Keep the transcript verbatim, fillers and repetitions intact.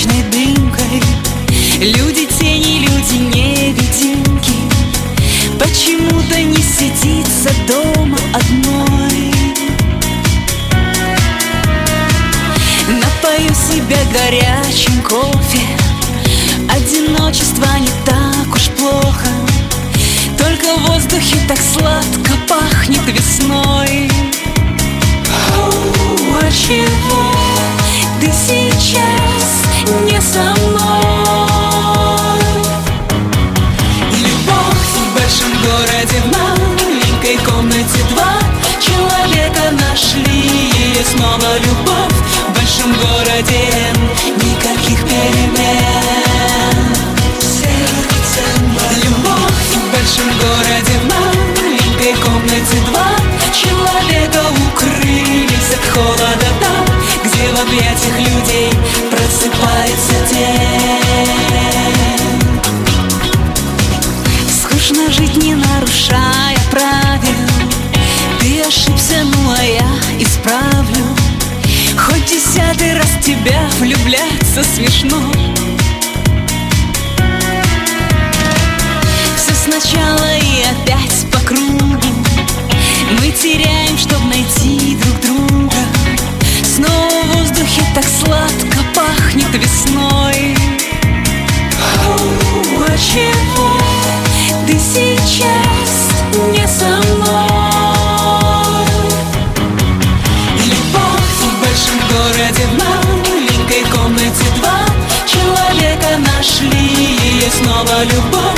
табачной дымкой. Люди тени, люди невидимки. Почему-то не сидится дома одной. Напою себя горячим кофе. Одиночество не так уж плохо, только в воздухе так сладко пахнет весной. Oh, а чего ты сейчас не со мной? Любовь в большом городе, в маленькой комнате два человека нашли. И снова любовь в большом городе, никаких перемен. Любовь в большом городе, в маленькой комнате два человека укрылись от холода там, где в объятиях людей просыпается день. Скучно жить, не нарушая правил. Ты ошибся, ну а я исправлю. Хоть десятый раз в тебя влюбляться смешно. Все сначала и опять по кругу. Мы теряем, чтоб найти друг друга. Снова в воздухе так сладко пахнет весной. Oh, а чего ты сейчас не со мной? Любовь в большом городе, в маленькой комнате два человека нашли. И снова любовь